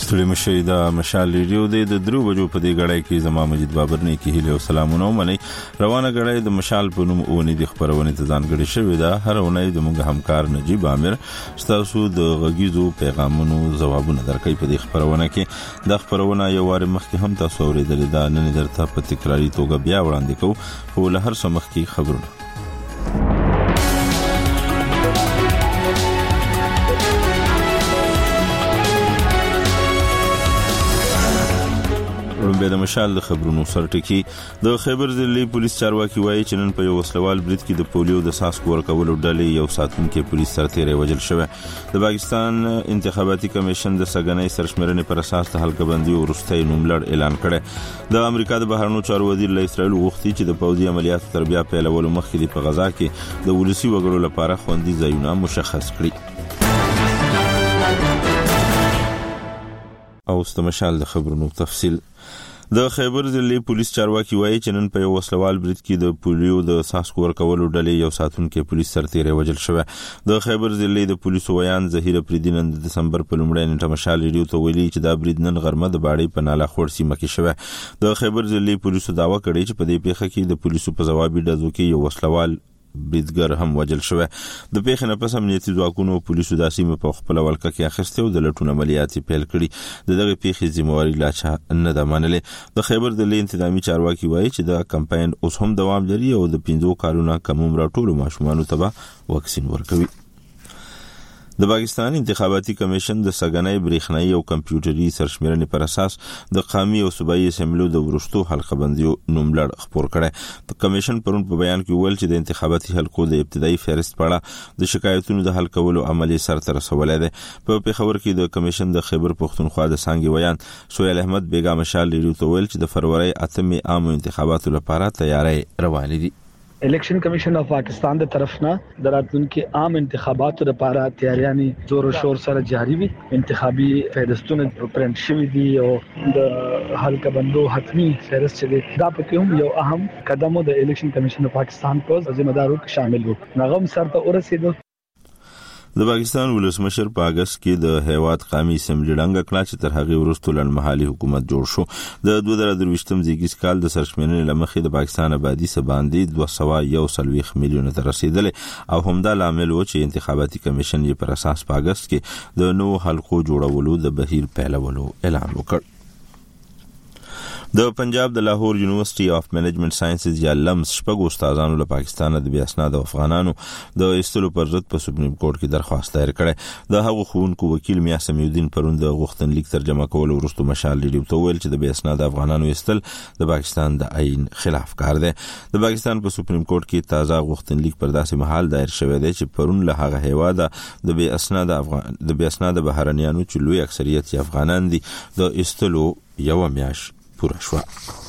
ستړي مشي دا مشال ریډیو د 3 بجو په دې غړای کې زما مجید بابر نه کې هیله او سلامونه مني روانه غړای د مشال په نوم اونې د خبرونه ته ځانګړي شوې ده هر اونۍ د موږ همکار نجیب عامر تاسو د غږیزو پیغامونو ځوابونه درکې په دې خبرونه کې د خبرونه یو وار مخکې هم تاسو اوریدل دا نن درته په تکراری توګه بیا وړاندې کوم خو له هر څه مخکې خبرونه به د مشال د خبرونو سرټکی د خیبر ضلعي پولیس چارواکي وایي چې نن په یو وسلوال برید کې د پولیو د ساسکو ورکولو ډلې یو ساتونکو پولیس سرتیری وژل شوی د پاکستان انتخاباتي کمیشن د سګنۍ سرشمېرنې پر اساس د حلقه بندي ورستۍ نوملړ اعلان کړی د امریکا د بهرنیو چارو وزیر له اسرائیل غوښتي چې د پوځي عملیاتو تربیه پیلولو مخکې په غزا کې د ولسی وګړو لپاره خوندي ځایونه مشخص کړي او استمشال د خبرونو تفصیل د خیبر ضلعي پولیس چارواکي وایي چې نن په یو وسلوال برید کې د پولیو د ساسکو ورکولو ډلې یو ساتونکو پولیس سرتیری وژل شوی د خیبر ضلعي د پولیسو ویان ظهیر پریدین د دسمبر په لومړۍ نیټه مشال ریډیو ته ویلي چې دا برید نن غرمه د باړې په ناله خور سیمه کې شوی د خیبر ضلعي پولیسو داوا کړی چې په دې پیښه کې د پولیسو په ځوابي ډزو کې یو وسلوال بریدګر هم وژل شوی د پیښې نه پس امنیتي ځواکونو پولیسو د سیمه په خپل ولکه کې اخیسته او د لټون عملیات پیل کړي د دغه پیښې ذمہواری لا چا نه د منلې د خیبر ضلعي انتظامی چارواکي وایي چې د کمپاین اوس هم دوام لري او د 15 کالونو کم عمر ټولو ماشومانو ته واکسین ورکوي د پاکستان انتخاباتي کمیشن د سګنۍ بریښنايي او کمپیوټري سرشمېرنې پر اساس د قومي او صوبایي اسمبلیو د ورستو حلقه بندیو نوملړ خپور کړي د کمیشن پرون په بیان کې ویل چې د انتخاباتي حلقو د ابتدایي فهرست په اړه د شکایتونو د حل کولو عملي سرته رسولای دی په پیښور کې د کمیشن د خیبر پښتونخوا د څنګه ویان سهیل احمد بیگا مشال ریډیو ته ویل چې د فروری 8 عام انتخاباتو لپاره تیاری روان دي الیکشن کمیشن اف پاکستان د طرفنا دراتونکو عام انتخاباتو لپاره تیاریانی زور او شور سره جاری وي انتخابي فهرستونه پرنټ شوي دي او د حلقه بندو حتمی فهرست دي دا په کوم یو اهم قدم د الیکشن کمیشن اف پاکستان په ذمہ دارو کې شامل وو نغم سره ورسېدو د پاکستان ولسمشر په اگست کې د هیواد قومي اسمبلی ډنګ کړه چې تر هغه وروسته لړمحلي حکومت جوړ شو د 2023م زیږیز کال د سرشمېرنې لمخې د پاکستان آبادی سباندې 241 میلیون ته رسیدل او همدا لامل و چې انتخاباتي کمیشن یې پر اساس په اگست کې د نو حلقو جوړولو د بهیر پیلولو اعلان وکړ د پنجاب د لاهور یونیورسيټي اف منیجمنت ساينسز یا لمس شپږ استادانو له پاکستان د بیا اسناد افغانانو د استلو پر ضد په سپریم کورټ کې درخواست دایر کړي د هغو ښوونکو وکیل میا سمیودین پرون د غوښتنلیک ترجمه کول ورستو مشال ریډیو ته ویل چې د بیا اسناد افغانانو استل د پاکستان د آئین خلاف کار دی د پاکستان په سپریم کورټ کې تازه غوښتنلیک پر داسې محل دایر شوی دی چې پرون له هغه هیواده د بیا اسناد بهرنیانو چې لوی اکثریت افغانان دي د استلو یو میاش پورا شو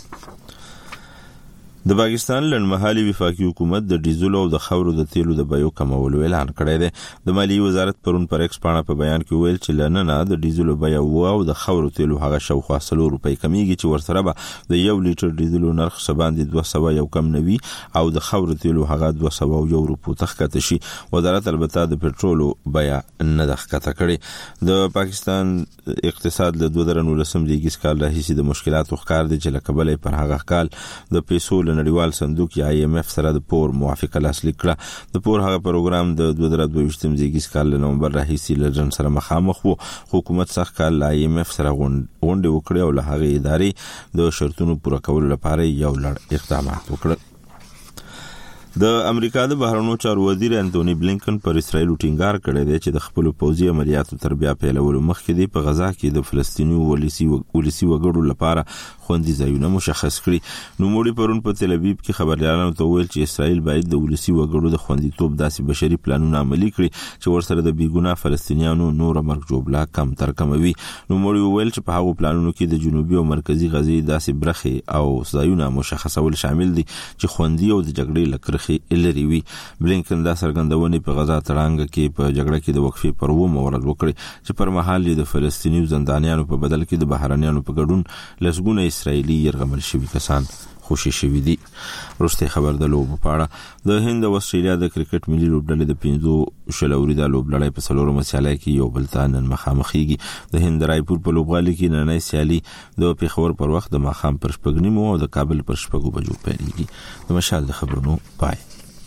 د پاکستان لنمحالي وفاقي حکومت د ډیزل او د خاورو د تیلو د بیو کمولو اعلان کړی دی د مالیې وزارت پرون پر ایکس پاڼه په بیان کې ویل چې لننه د ډیزل بیه او د خاورو تیلو هغه شاوخوا 3 روپۍ کمیږي چې ورسره به د 1 لیټر ډیزل نرخ سباندې 200 یو کم نوي او د خاورو تیلو هغه 200 روپو تخکته شي وزارت البته د پټرولو بیه نه دخکته کړي د پاکستان اقتصاد له 2019 دیګیس کال راهیسې د مشکلاتو ښکار دي چې لکبلې پر هغه کال د پیسو نړیوال صندوق یا IMF سره د پور موافقه لاسلیک کړه د پور هغه پروګرام د 2022م زیږیز کال نومبر راهیسې لجن سره مخامخ وو حکومت سخت کال IMF سره غونډه وکړه او له هغه ادارې د شرطونو پوره کولو لپاره یو لړ اقدامات وکړل د امریکا د بهرنیو چارو وزیر انټونی بلینکن پر اسرائیل ټینګار کړی دی چې د خپل پوځي عملیاتو تربیه پیلولو مخکې د په غزا کې د فلسطیني ولسی وګړو لپاره خوندي ځایونه مشخص کړي نو موږ پرون په تل ابیب کې خبريالانو ته ویل چې اسرائیل باید د ولسی وګړو د خوندیتوب داسې بشري پلانونه عملي کړي چې ورسره د بیګونه فلسطینیانو نور مرګ جوړبلا کم تر کموي نو موږ ویل چې په هغو پلانونو کې د جنوبي او مرکزی غزې داسې برخه او ځایونه مشخصول شامل دي چې خوندي او د جګړې لکرخي لري وي بلینکن دا څرګندونه په غزا تړانګ کې په جګړه کې د وقفې پر و مورد وکړي چې پر مهال د فلسطینیو زندانیانو په بدل کې د بهرنیانو په ګډون لسګونه اسرائیلي يرغمل شوي کسان خوشي شوي دي. وروسته خبر د لوب په اړه د هند او استرالیا د کرکټ ملي لوبډلې د 15 اوریدا لوبډلې په څلورمه سیالي کې یو بل ته نن مخامخېږي. د هند رایپور په لوبغالي کې نننۍ سیالي د پیښور پر وخت د ماخام پر شپږنیمو او د کابل پر شپږو بجو پیلېږي. د مشال د خبرونو پای.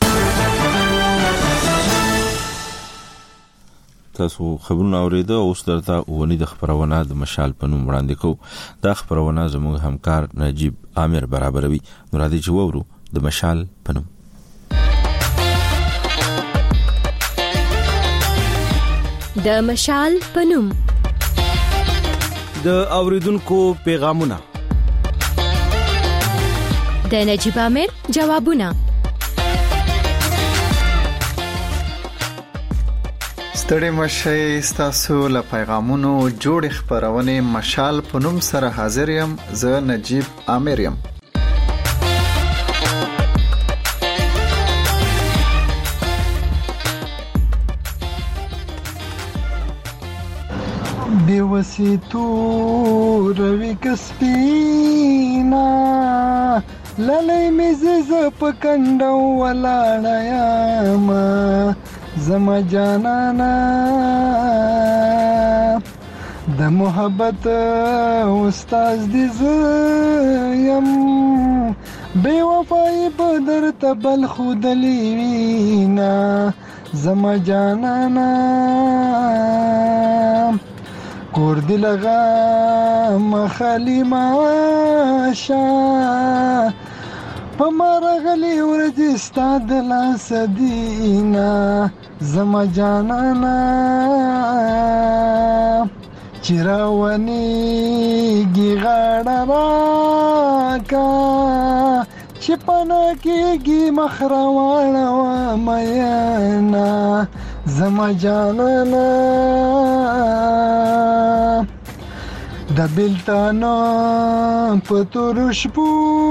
تاسو خبرونه اوریده او اوس درته ونی د خبرونه د مشال په نوم وړاندې کوو. دا خبرونه زموږ همکار نجیب عامر برابروي. نو راځي چې وورو د مشال په نوم. د مشال په نوم د اوریدونکو پیغامونه، د نجیب عامر جوابونه. ستړي مشي ستاسو له پیغامونو جوړ خبرونه مشال په نوم سره حاضر یم. زه نجیب عامر یم. بیوسی تو روی کسپینا للی میزز پکندو ولاړیا ما زما جانانا د محبت استاد دې زیم بے وفای بدر تبل خودلی وینا زما جانانا کور دی لغا مخالی ماشا پمارا غلی ورجستا دلا سدینا زما جانانا چراونی گی غاڑا راکا چپنا کی گی مخروانا و میانا زما جانانا د بلتانو پتورش بو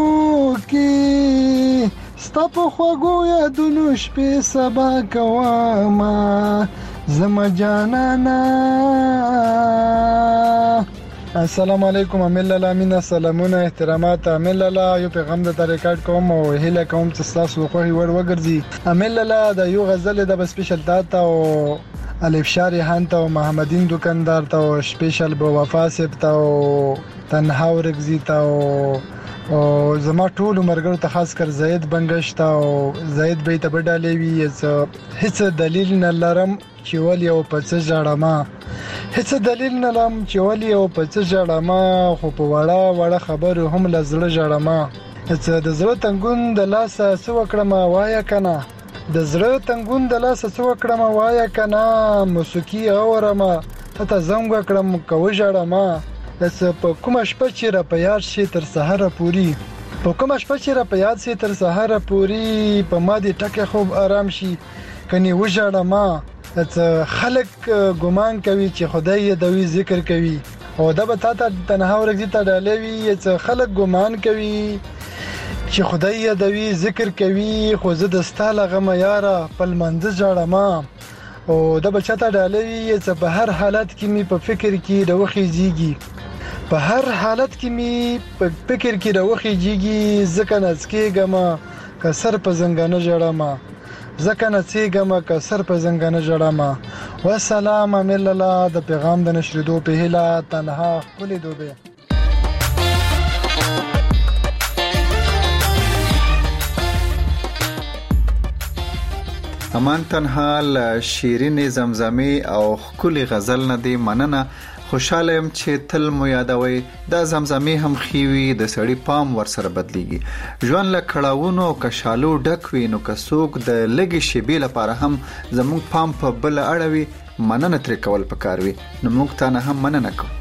کی ستا په خوږو یادونو شپې سبا کوما زما جانانا. السلام علیکم امیل الله مینا سلامونه احترامات امیل الله. یو پیغام د ریکارډ کوم او هله کوم چې تاسو خو ور وګرځي. امیل الله د یو غزل د سپیشل داتا او الف شاری هانتا او محمدین دکاندار ته او سپیشل بو وفا سپ ته او تنها ورغزی ته او زما ټول مرګرو ته خاص کر زید بنگش ته او زید بیت بډالې وی هیڅ دلیل نه لرم چې ولې او پڅ جړما هیڅ دلیل نه لرم چې ولې او پڅ جړما خو په وړه خبر هم لزړه جړما هیڅ د زړه تنګون د لاس سو کړم وایا کنه د زړه تنګون د لاس سو کړم وایا کنه موسیقي اورما ته زنګ کړم کوي جړما دس په کومه شپه چې را په یاد شي تر سحر پوری په کومه شپه چې را په یاد شي تر سحر پوری په ما دي ټکه خوب آرام شي کني وژړه ما خلک ګمان کوي چې خدای دوی ذکر کوي او دا به تا تنها ورګی ته ډالوي چې خلک ګمان کوي چې خدای دوی ذکر کوي خو زه د ستاله غم یاره پل منځ جړه ما او دا به چاته ډالوي چې په هر حالت کې می په فکر کې دوخي زیږي په هر حالت کې می په فکر کې دوخي جیږي ځکه نڅکېګما کسر په زنګانه جړما ځکه نڅېګما کسر په زنګانه جړما. والسلام امیل الله. د پیغام د نشریدو په هیله تنها خپل دوبه. امان تنها ل شیرین زمزمه او خولي غزل نه دی مننه. خوشاله يم چې تل مو یادوي د زمزمه هم خيوي د سړی پام ور سره بدليږي. ژوند له کړهونو او کشالو ډک وي نو کڅوک د لګي شیبې لپاره هم زموږ پام په بل اړوي مننه تر کول پکاروي نو موږ ته نه هم مننه کوو.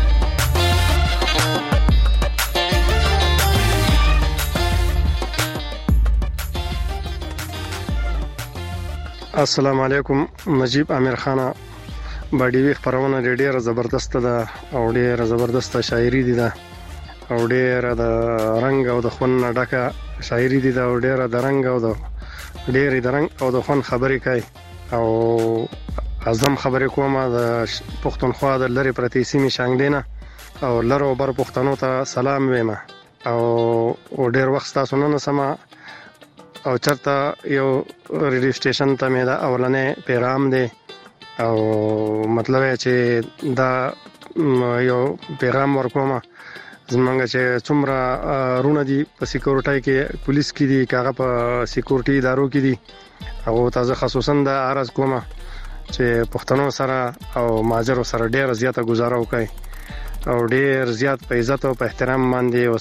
السلام علیکم. نجیب عامر خان باډي وی خبرونه ډېره زبردست ده او ډېره زبردست شاعري دي ده او ډېره د رنگ او د خون ډکه شاعري دي ده او ډېره د رنگ او د ډېره د رنگ او د خون خبرې کوي او اعظم خبرې کومه د پښتونخوا د لری پرتی سیمې شانګدینه او لرو بر پښتنو ته سلام وایم. او ډیر وخت تاسو نه سما او چرته یو ریډیو سټیشن ته مې دا اولنې پیغام دی او مطلب چې دا یو پیغام ورکوم زمونږ چې څومره رونه دي په سکیورټي کې پولیس کې دي کاغه په سکیورټي ادارو کې دي او تاسو خصوصا د عرض کوم چې پښتنو سره او ماجرو سره ډیر زیاته گزاره وکړي او ډیر زیات په عزت او په احترام باندې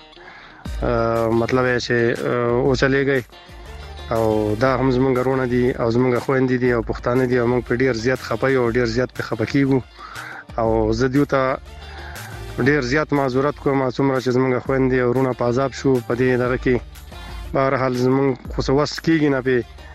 وسره مطلب چې او چلےږي او دا هم زمونږ رونه دي او زمونږ خويندې دي او پښتانه دي او موږ په ډیر زیات خپای او ډیر زیات په خپکیږو او زه دیو ته ډیر زیات معذرت کوم څومره چې زمونږ خويندې او رونه په عذاب شو په دې دغه کې بهر حال زمونږ خو وس کېږي نه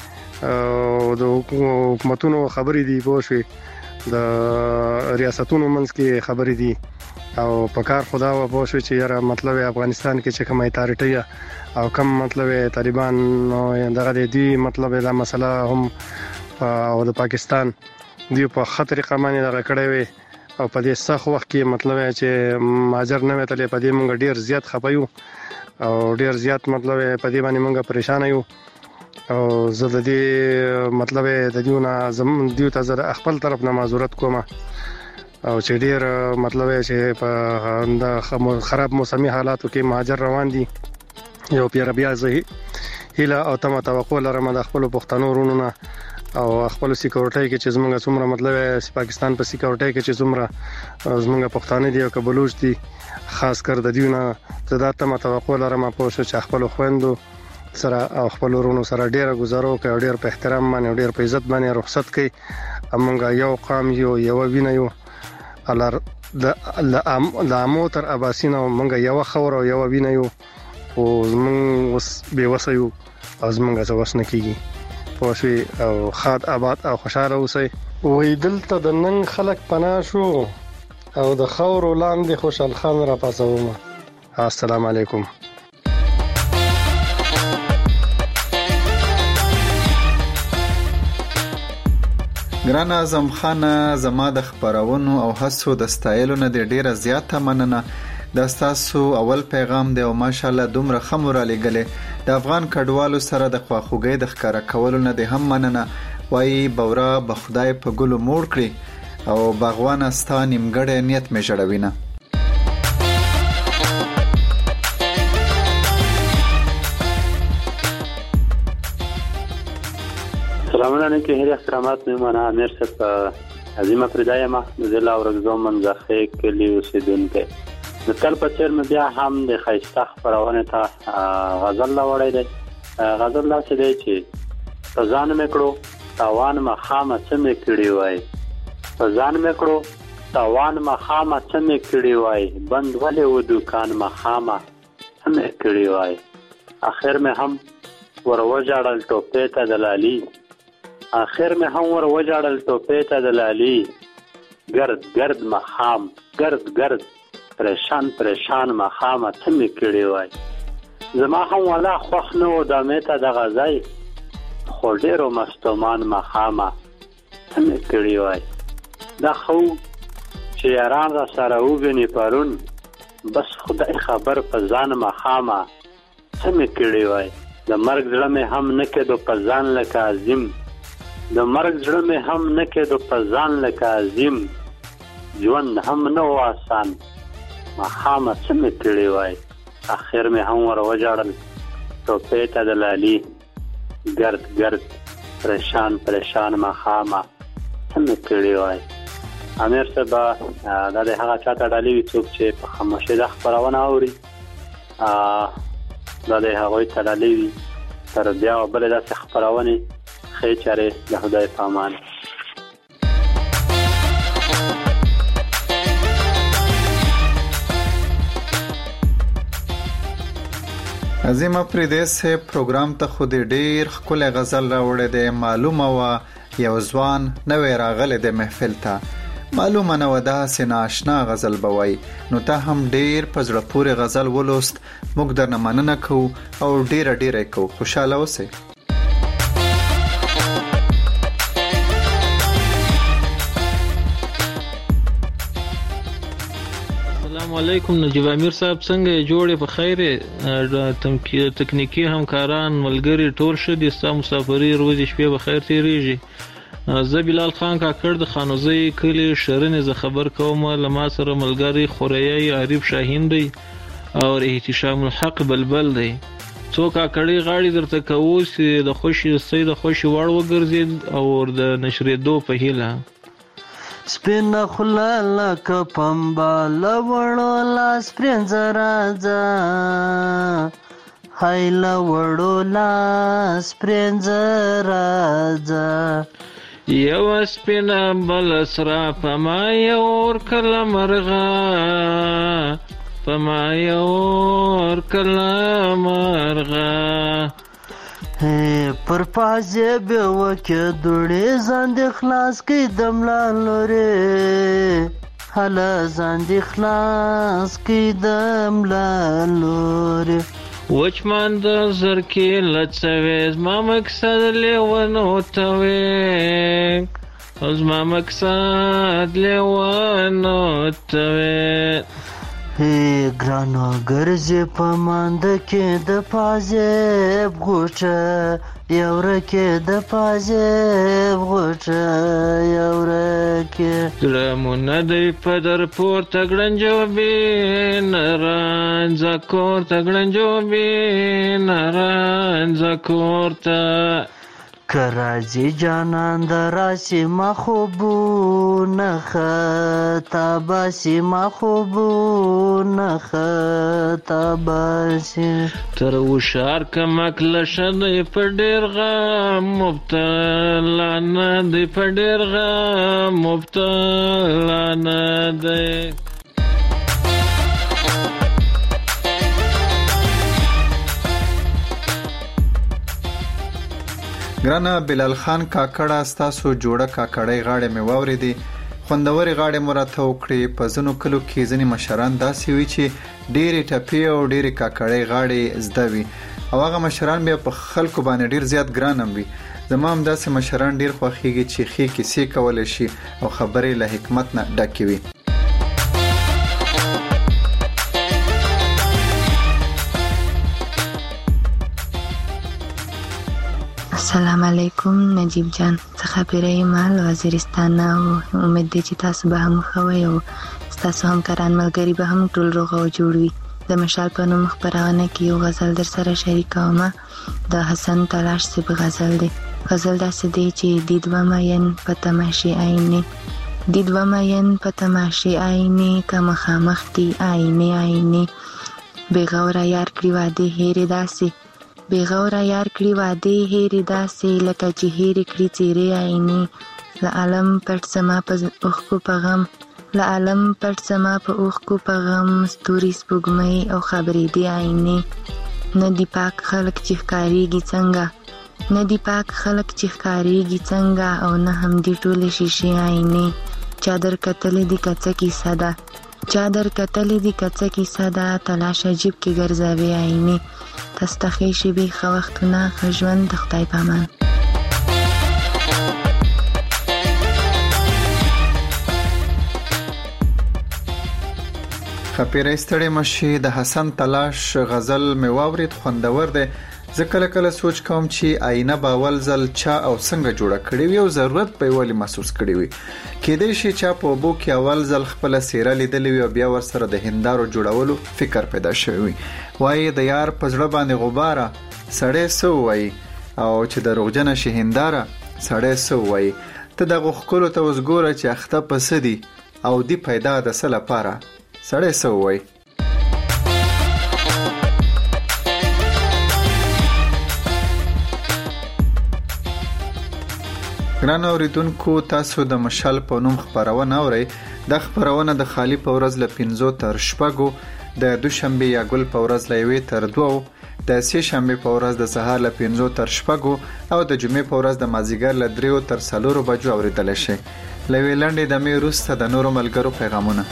په د حکومتونو خبرې دي پوه شئ د ریاستونو منځ کې خبرې دي او په کار خدا و پوه شئ چې یاره مطلب افغانستان کې چې کومه اتارټي او کم مطلب طالبان دغه دی مطلب دا مسله هم او د پاکستان دی په خطر قمانه دغه کړی وي او په دې سخت وخت کې مطلب چې ماجر نه وتلې په دې مونږ ډیر زیات خپایو او ډیر زیات مطلب په دې باندې مونږ پریشان یو او زه د دې مطلب د دیونه زمون دیو ته زه خپل طرف نه معذرت کوم او چې ډیر مطلب چې په د خراب موسمي حالاتو کې ماجر روان دي یو پیر بیا زه هله او تم توقع لرم د خپل پښتنو رونو او خپل سکیورټي کې چې زمونږ څومره مطلب پاکستان په سکیورټي کې چې څومره زمونږ پښتانه دي او کبلوش دي خاص کر د دیونه زدات ته توقع لرم په چې خپل خويندو سره او خپل ورونو سره ډیره گزارو کوي ډیر په احترام باندې ډیر په عزت باندې رخصت کوي امونږ یو قام یو وینایو الار د اموتر اباسین مونږ یو خور او یو وینایو او زمونږ وس به وسایو او زمونږ څه وسنه کیږي پوښي او خاد آباد او خوشاله اوسئ وې دلته د نن خلک پناه شو او د خور لاندې خوشحال خان را پاسوم السلام علیکم ګران اعظم خان زما د خبرونو او هڅو د ستایلو نه ډیره زیاته مننه دا تاسو اول پیغام دی او ماشاءالله دومره خمر علی ګله د افغان کډوالو سره د خواخوږي د ښکارا کولو نه د هم مننه وای بورا به خدای په ګلو موړ کړی او باغوان استا نیمګړی نیت می جوړوینه سلام علیکم هر احترامات میمانه امیر صاحب عظیمه پردایمه نزله ورغزو منځخه کلی اوسیدونکو د کل په چیر مې بیا هم د خیسته خبرونه ته غزل لا وړی دی غزل لا څه دی چې په ځان مې کړو تاوان ما خامه څه مې کړی وای په ځان مې کړو تاوان ما خامه څه مې کړی وای بند ولې و دکان ما خامه څه مې کړی وای اخر مې هم ور وجاړل ټوپې ته دلالي اخر مې هم ور وجاړل ټوپې ته دلالي ګرد ګرد ما خام ګرد ګرد پریشان پریشان ما خامه څه مې کړی وای زما هم ولا خوښ نه و د میته د غزای خو ډیرو مستومان ما خامه څه مې کړی وای دا خو چې یاران را سره وګني پرون بس خدای خبر په ځان ما خامه څه مې کړی وای د مرګ زړه مې هم نه کېدو په ځان لکه عظیم د مرګ زړه مې هم نه کېدو په ځان لکه عظیم ژوند هم نه و آسان ما خامه څه مې کړی وای اخر مې هم ور وجاړل ټوپې ته دلالي ګرد ګرد پریشان پریشان ما خامه څه مې کړی وای امیر صاحب دا د هغه چاته ډالۍ وي څوک چې په خاموشۍ د خبرونه اوري دا د هغوی ته ډالۍ وي تر بیا بلې داسې خبرونې ښې چارې د خدای په امان عظیم پردیس پروګرام ته خو دې ډیر خپل غزل راوړې ده معلومه وا یو ځوان نوې راغله د محفل ته معلومه نه ودا سنا آشنا غزل بوي نو ته هم ډیر پزړه پورې غزل ولوست موږ درنه مننه کو او ډیر کو خوشاله اوسئ السلام السلام علیکم نجیب امیر صاحب څنګه جوړې په خیر تکنیکی همکاران ملګری ټول شه دي ستا مسافري ورځې شپې به خیر تیریږي زه بلال خان کاکړ د خانوزی کلی شرنې ز خبر کوم لما سره ملګری خوریای عارف شاهین دی او احتشام الحق بلبل دی څو کاکړی غاړي درته کووس د خوشي سید خوشي وړ وګرځید او د نشریدو په هیله سپین خلا لکه پمبا لوړو لاس پرنځ راځه هاي لوړو لاس پرنځ راځه یو سپین بل سرا پما یور کله مرغا پما یور کله مرغا پر پازه به وکه دوړې ځان د خلاص کې دملا لوري هله ځان د خلاص کې دملا لوري وچمان د زرکې لڅوي زما مقصد لیونو توي زما مقصد لیونو توي ګرانو ګرځې په مانده کې د پازیب غوټه یورکې د پازیب غوټه یورکې زړمونه دی په در پورته ګړنجوبې نرانځه کور ته ګړنجوبې نرانځه کور ته که راځي جانان د راسي ما خوبونه خطاباسي ما خوبونه خطاباسي تر وشار کمک لشه دی په ډېر غم مبتلا نه دی په ډېر غم مبتلا نه دی ګرانه بلال خان کاکړه ستاسو جوړه کاکړی غاړې مې واورېدې خوندورې غاړې مو راته وکړې په ځینو کلو کې ځینې مشران داسې وي چې ډېرې ټپې او ډېرې کاکړی غاړې زده وي او هغه مشران بیا په خلکو باندې ډېر زیات ګران هم وي زما هم داسې مشران ډېر خوښېږي چې ښې کیسې کولی شي او خبرې له حکمت نه ډکې وي السلام علیکم نجیب جان څخه پیرې مال وزیرستان او امید دي چې تاسو به هم خوي او تاسو هم کاران ملګری به هم ټول روغ او جوړ وي د مشال په نوم خبرونه کې یو غزل در سره شریکوم د حسن تلاش سی په غزل دی غزل داسې دی چې دیدو ماین په تماشې عیني دیدو ماین په تماشې عیني کما خامخ دی عیني عیني بیغور یار کړی واده هېره داسې بیغوره یار کړی واده هېرې داسې لکه چې هېرې کړي څېرې عیني له عالم پټ زما په اوښکو په غم له عالم پټ زما په اوښکو په غم ستوري سپوږمۍ او خبرېدې عیني نه دي پاک خلک چې ښکارېږي څنګه نه دي پاک خلک چې ښکارېږي څنګه او نه هم دي ټولې شیشې عیني چا در کتلې دي که څه کیسه ده چا در کتلې دي که څه کیسه ده تلاش عجیب کې ګرځوي عیني تاسو ته ښې شېبې ښه وختونه ښه ژوند د خدای په امان خپیرې ستړې مشي د حسن تلاش غزل مې واورید خوندور دی زه کله کله سوچ کوم چې آینه به اول ځل چا او څنګه جوړه کړې وي او ضرورت به ولې محسوس کړې وي کېدای شي چا په اوبو کې اول ځل خپل څېره لیدلې وي او بیا ورسره د هندارو جوړولو فکر پیدا شوی وي وایي د یار په زړه باندې غباره سړی څه وایي او چې د روغجنه شي هنداره سړی څه وایي ته دغه ښکلو ته اوس ګوره چې اخته پسه دي او دی پیدا د څه لپاره سړی څه وایي ګران اوریدونکو تاسو د مشال په نوم خبرونه اورئ د خبرونه د خالی په ورځ له 5 تر 6 د دوشنبه یا ګل په ورځ له 1 تر 2 د سه شنبه په ورځ د سهار له 5 تر 6 او د جمعې په ورځ د مازیګر له 3 تر 4 بجو اوریدل شي لوي لاندې د مې روسته د نورو ملګرو پیغامونه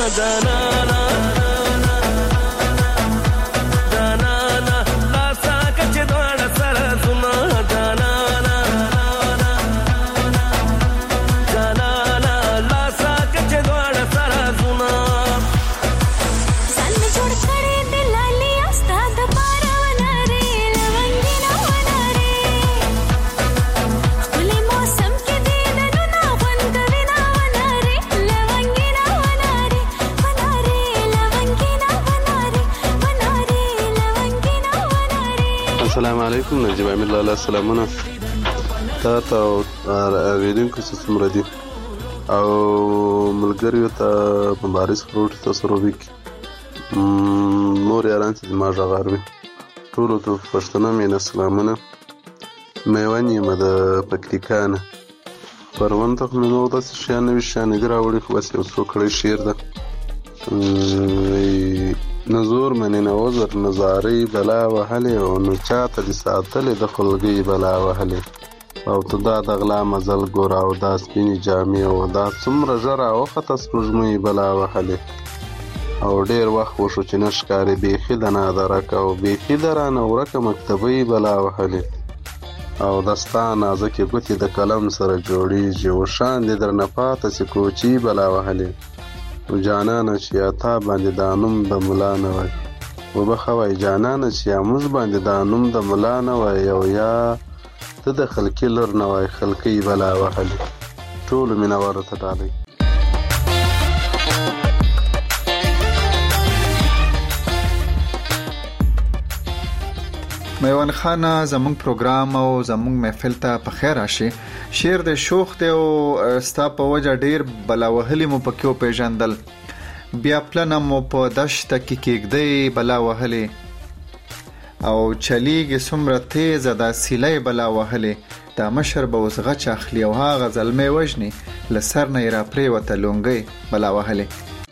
جانانا جانانا لا ساکه چې دواړه سره زما جانانا جانانا لا ساکه چې دواړه سره زما ځان مې جوړ کړی د لالي استا د پاره ونارې لونګینه ونارې خپلې موسم کې دې ننونه خوند کوي نه ونارې لونګینه ونارې ونارې لونګینه ونارې ونارې لونګینه ونارې. السلام علیکم نجیب امیر الله سلامونه تاسو اوریدونکو څومره دي او ملګریو ته مبارز فروټ تاسو روبیک نور یاران چې ما ژغاروي ټولو ته پښتنه مینه سلامونه میوان یم د پکتیکا نه پروان ته مې نو داسې شیان نوي شیان دي راوړي خو بس یو څو کړی شعر ده نزور منې نوزر نظارې بلا وهلې او نو چاته دې ساتلې د خلګۍ بلا وهلې او ته دا د غلا مزل ګوره او دا سپینې جامې او دا څومره ژر راوخته سپوږمۍ بلا وهلې او ډېر وخت وشو چې نه ښکارې بیخي د نادرکه او بیخي د رانه ورکه مکتبۍ بلا وهلې او د ستا نازکې ګوتې د قلم سره جوړیږي او شان دې درنه پاته چې کوچي بلا وهلې جانانه چې یا تا باندې دا نوم د ملا نه وای وبخه وای جانانه چې یا موږ باندې دا نوم د ملا نه وای او یا ته د خلکي لور نه وای خلکۍ بلا وهلې ټولو مینهوالو ته ډالۍ. میوان خان زمونږ پروګرام او زمونږ محفل ته په خیر راشي. شعر د شوخ دی او ستا په وجه ډیر بلاوهلی مو پکې پیژندل بیا پلان مو په دشت کې کېږدی بلاوهلی او چلیږي څومره تیز د سیلې بلاوهلی دا مشر به اوس غچ اخلي او هغه زلمې وژني لسر نه را پریوته لونګي بلاوهلی.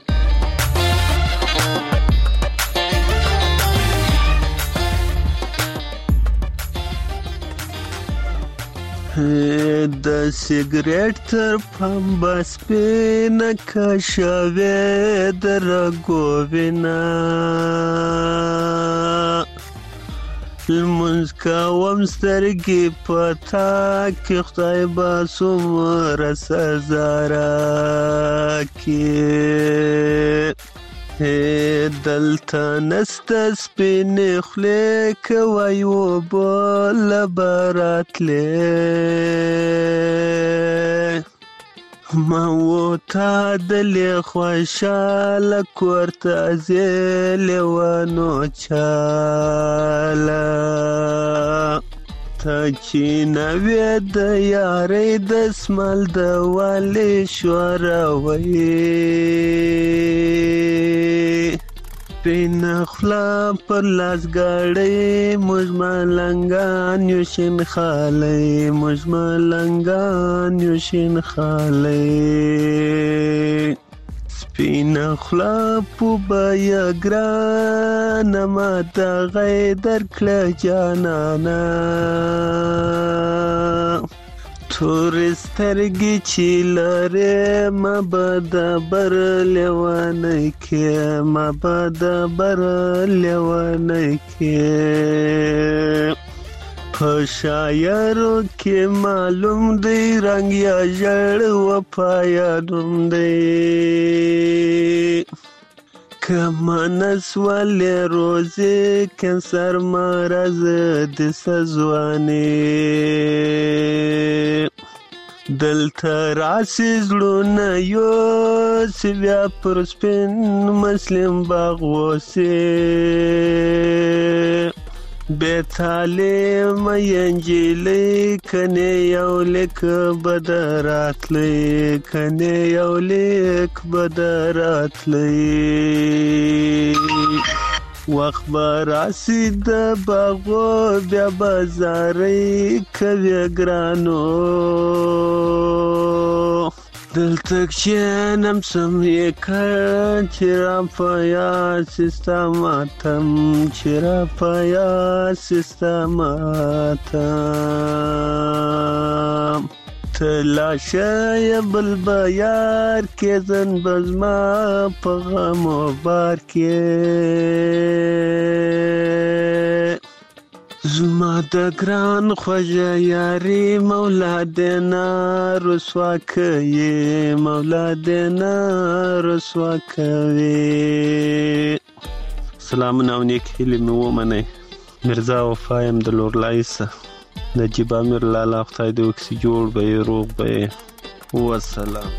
د سیګریټ تر پمبا سپینه کشوې درګوینا لمونځ کوم سترګې پتا کې خدای به څومره سزا راکړي دلته نسته سپینې خولې کوي وبل براتلې ما وتا دلې خوشاله کورته زیلوانو چاله ته چې نوې د یارۍ د سمل د والي شوروي پین خلا پر لاس گاڑی مجملنگان یوشین خالی مجملنگان یوشین خالی سپین خلا پو بیا گران ما دا غی در کلا جانانا تورسترګي چې لرې ما بد بر لیوانه کې ما بد بر لیوانه کې په شاعرو کې معلوم دی رنگ یا ژړ وفایا نوم دی کمانس والی روزی کنسر مرض دس زوانی دلتا راسی زلونا یو سویا پر سپین مسلم باغوسی بیتالی مینجیلی کنی یو لیک بدراتلی کنی یو لیک بدراتلی وقت براسی د باغو بیا بازاری کوي ګرانو دلته کښېنم سم یې کړ چې راپیا سیستماتم چې راپیا سیستماتم تلاشه بل بیار کې زن بزما په غم و بار کې زما د ګران خوږه یاري مولا دینا رسوا کوي مولا دینا رسوا کوي. سلامونه او نیک هیلې مې ومنئ. مرزا وفا یم د لورلای څخه. نجیب امیر لالا خدای دې وکړي جوړ به یې روغ به یې. والسلام.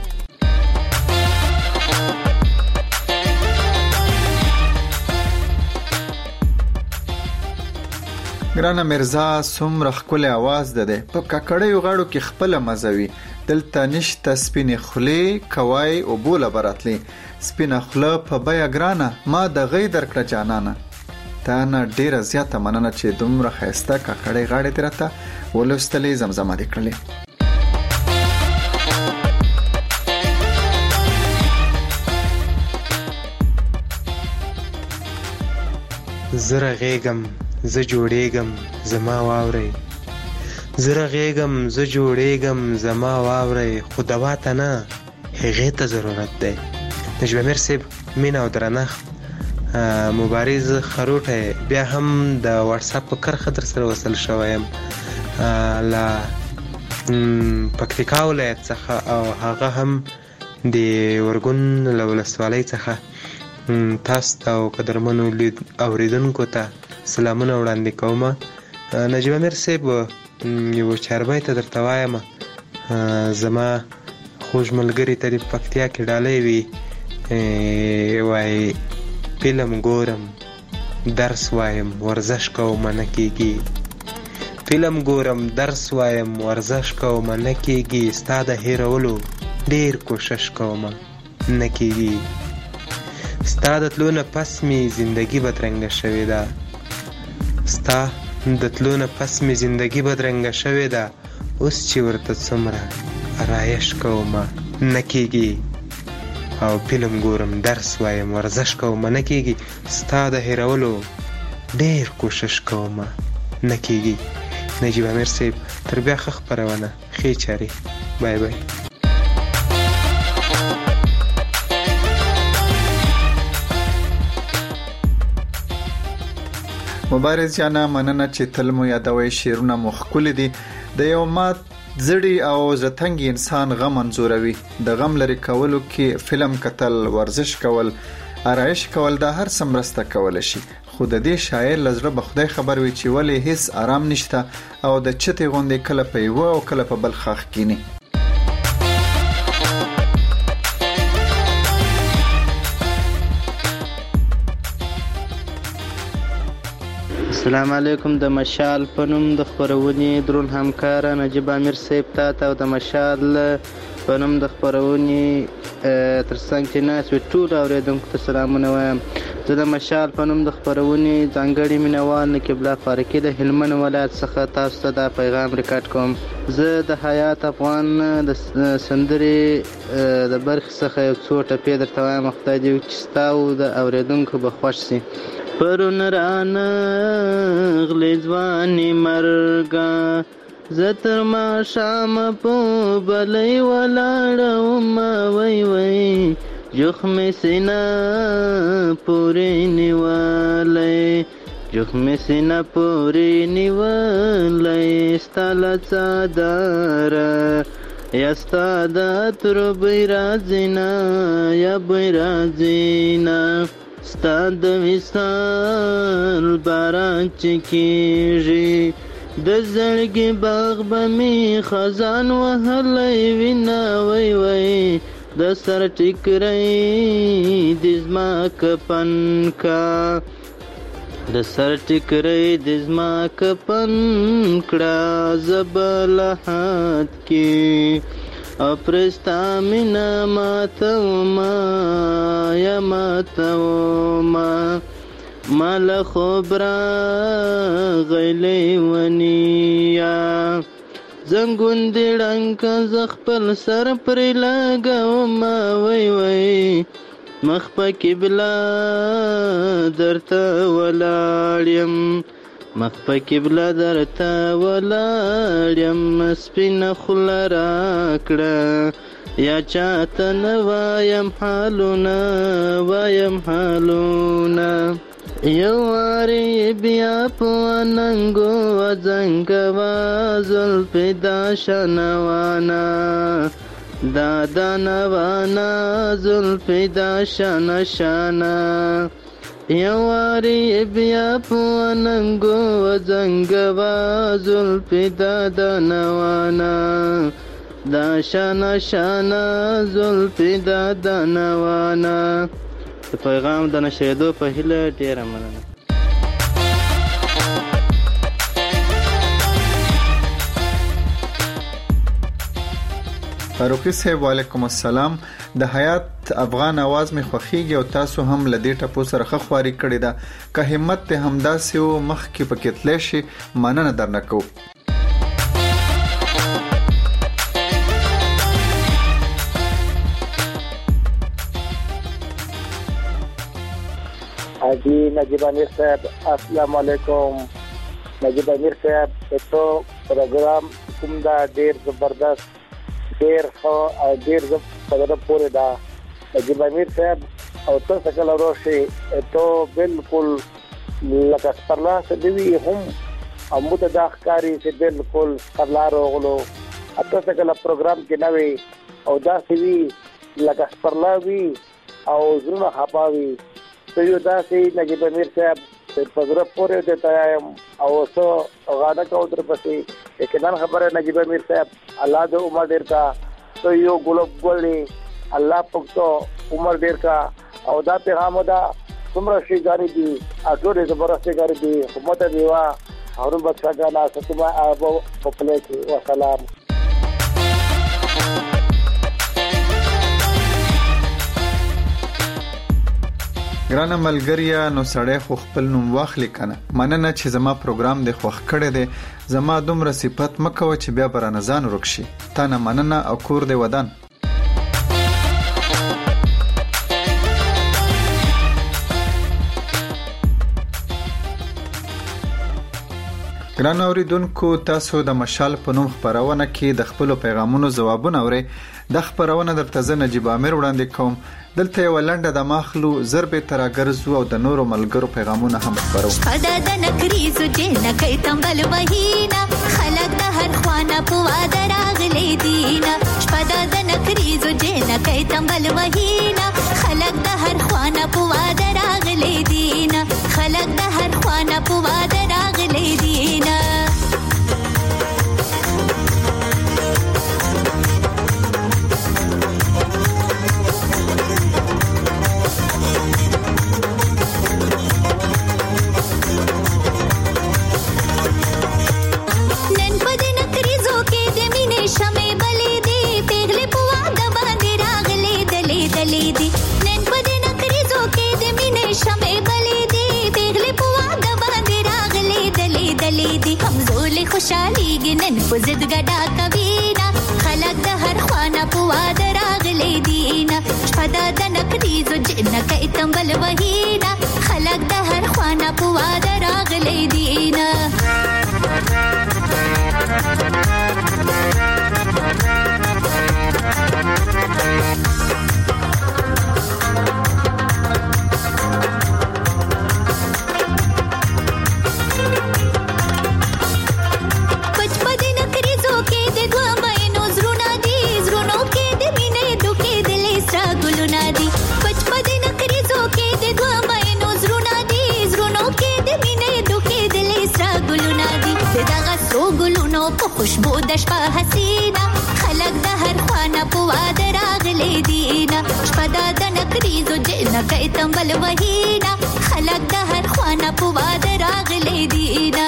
ګرانه مرزا څومره ښکلی اواز ده په ککړیو غاړو کې خپله مزه وي. دلته نشته سپینې خولې کوای اوبو له به راتلې. سپینه خوله په بیه ګرانه ما د غی درکړه جانانه. تا نه ډېره زیاته مننه چې دومره ښایسته ککړی غاړې دې راته ولوستلې زمزمه دې کړلې. زه رغېږم زه جوړېږم زما واورئ. زه رغېږم زه جوړېږم زما واورئ. خو دوا ته نه هغې ته ضرورت دی. نجیب امیر صاحب مینه او درنښت. مبارز خروټی بیا هم د واتساپ په کرښه در سره وصل شوی یم له پکتیکا ولایت څخه او هغه هم د ورګون له ولسوالۍ څخه. تاسو ته او قدرمنو اوریدونکو ته سلامونه وړاندې کوم. نجیب امیر صاحب یو چاربای ته درته وایم زما خوږ ملګري ته د پکتیا کې ډالۍ وي وایي فلم ګورم درس وایم ورزش کوم نه کېږي. فلم ګورم درس وایم ورزش کوم نه کېږي. ستا د هېرولو ډېر کوشش کوم نه کېږي. ستا د تلو نه پس مې زندګي بدرنګه شوې ده. ستا د تلو نه پس مې زندګي بدرنګه شوې ده. اوس چې ورته څومره رایش کوم نه کېږي. او فلم ګورم درس وایم ورزش کوم نه کېږي. ستا د هېرولو ډېر کوشش کوم نه کېږي. نجیب امیر صاحب تر بیا ښه خپرونه ښې چارې. بای بای. مبارز جانا مننه چې تل مو یادوي. شعرونه مو ښکلي دي. د یو مات زړی او زتنګ انسان غم انځوروي. د غم لري کولو کې فلم کتل ورزش کول آرایش کول دا هر څه مرسته کولی شي. خو د دې شاعر له زړه به خدای خبر وي چې ولې هیڅ آرام نشته او د چتې غوندې کله په یوه او کله په بل خاښ کینی. السلام علیکم. د مشال په نوم د خپرونې درون همکاره نجیب امیر صاحب ته او د مشال په نوم د خپرونې ترڅنګ چې ناست وي ټولو اورېدونکو ته سلامونه وایم. زه د مشال په نوم د خپرونې ځانګړي مینوال نقیب الله فاروقي د هلمند ولایت څخه تاسو ته دا پیغام ریکارډ کوم. زه د حیات افغان د سندرې د برخې څخه یو څو ټپې درته وایم. خدای دې وکړي چې ستا او د اورېدونکو به خوښ شي. پرون رانغلې ځواني مرګه زه تر ماښامه په بلۍ ولاړم وی وی جخمې سینه پورې نیولی جخمې سینه پورې نیولی ستا له څادره یا ستا د عطرو بوی راځي نه یا بوی راځي نه ستا د وصال باران چې کېږي د زړګي باغ به مې خزان وهلی وینه وی وی د سر ټیکری د زما کفن کا د سر ټیکری د زما کفن کړه زه به لحد کې او پرستا مینا ماتوما یا ماتوما مال خوب را غیلی ونیا زنګون دی ډنګ ز خپل سر پرې لګوما وی وی مخ په قبله درته ولاړ یم مخ په قبله درته ولاړ یم سپینه خوله راکړه یا چاته نه وایم حالونه یو وارې بیا په ننګو وزنګوا زلفې دا شنوانا دا نوانا زلفې دا شانا یو وارې بیا په ننګو وزنګوا زلفې دا نوانا دا شانا زلفې دا نوانا د پیغام د نشریدو په هیله ډیره مننه. فاروقي صاحب وعلیکم السلام. د حیات افغان आवाज می خوخیږي او تاسو هم لدې ټپو سره خخواري کړی دا که همت ته همداسې او مخ کې پکېتلی شي مننه درنه کوو. حاجی نجیب امیر صاحب السلام علیکم. نجیب امیر صاحب تو پروګرام کوم دا ډیر زبردست ډیر خو ډیر زبردست پورې دا نجیب امیر صاحب او تاسو کله ورشي ته بالکل لکه سپرلا سدوی هم امو ته دا ښکاری چې بالکل سپرلا روغلو تاسو کله پروګرام کې نوې او دا سوي لکه سپرلا وی او زړه خپاوي ته یو دا سي نجیب امیر صاحب په زړه پورې دیتا یم او سو غاډه کو در پسې کله خبره نجیب امیر صاحب الله دې عمر ډیر کا ته یو ګلوب ګولې الله پکتو عمر ډیر کا او دا پیغام دا څومره شي غاري دي اټوره زبرسته غاري دي حکومت دیوا هارون بچا غانا ستما ابو پپلې وسلام. ګرانه ملګریا نو سړی خو خپل نوم واخلي کنه مننه چې زما پروګرام د خوښ کړی دی زما دومره صفت مکوه چې بیا برانه ځان ورکشي تا نه مننه او کور دی ودان. ګران اوریدونکو تاسو د مشال په نوم خبرونه کې د خپل پیغامونو ځوابونه اورئ. د خبرونه درته زه نجیب امیر وړاندې کوم. دلته یو لنډه د ماخلو ضربې تراګرزو او د نورو ملګرو پیغامونه هم خبرو. خدا د نکریزو جنه کوي تمبل وهینا خلق د هر خوانه په واده راغلي دینا شپدا د نکریزو جنه کوي تمبل وهینا خلق د هر خوانه په واده راغلي دینا خلق د هر خوانه په واده راغلي دینا خوشالي ګنن په زد ګډا کوینا خلق د هر خوانه په واده راغلي دینا شپدا د نکریزو جنه کوي تمبل وهینا خلق د هر خوانه په واده راغلي دینا خوشبو د شپه حسینا خلق د هر خوانه په واده راغلي دینا شپدا د نکریزو جنه کوي تمبل وهینا خلق د هر خوانه په واده راغلي دینا.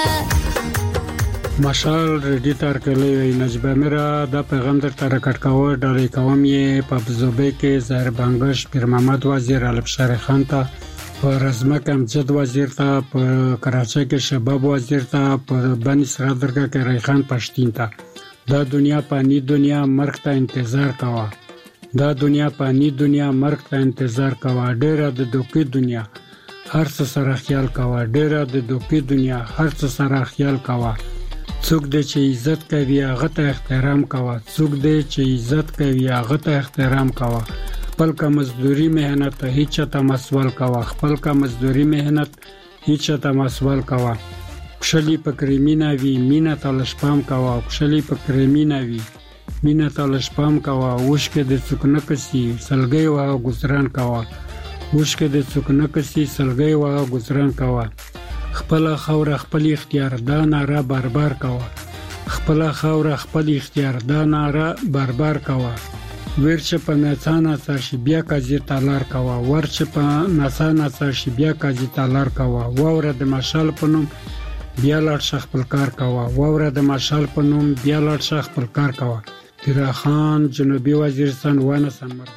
مشال ریډی تر کلی نجیب امیر دا پیغام درته راکټ کاوه ډالۍ کوم یې په زوبې کې زهر بنگش پیر محمد وزیر علبشار خان ته په رزمک امجد وزیر ته په کراچۍ کې شباب وزیر ته په بني سرادرګه کې ریحان پښتین ته دا دنیا پانی دنیا مرګ ته انتظار کاوه دا دنیا پانی دنیا مرګ ته انتظار کاوه ډېر د دوکې دنیا هر څه سره خیال کوه، ډیره د دوکې دنیا هر څه سره خیال کوه. څوک دی چې عزت کوي هغه ته احترام کوه، څوک دی چې عزت کوي هغه ته احترام کوه. خپل کا مزدوري مهنت هیڅ ته مسول کوه، خپل کا مزدوري مهنت هیڅ ته مسول کوه. کشلی پکری مینا وی مینا تلش پام کوه، کشلی پکری مینا وی مینا تلش پام کوه. وشکه د څوک نه کسی سلګي واه گزاران کوه، وشکه د څوک نه کسی سلګي واه گزاران کوه. خپل خاور خپل اختیار دا ناره بربر کوه، خپل خاور خپل اختیار دا ناره بربر کوه. ورچ په نڅانا ساشي بیا کازی تالار کوه، ورچ په نڅانا ساشي بیا کازی تالار کوه. واوره د مشال پنوم بیا لاړ شخ خپل کار کوه، واوره د مشال پنوم بیا لاړ شخ خپل کار کوه. پیرا خان جنوبي وزیرستان وانه سمربا.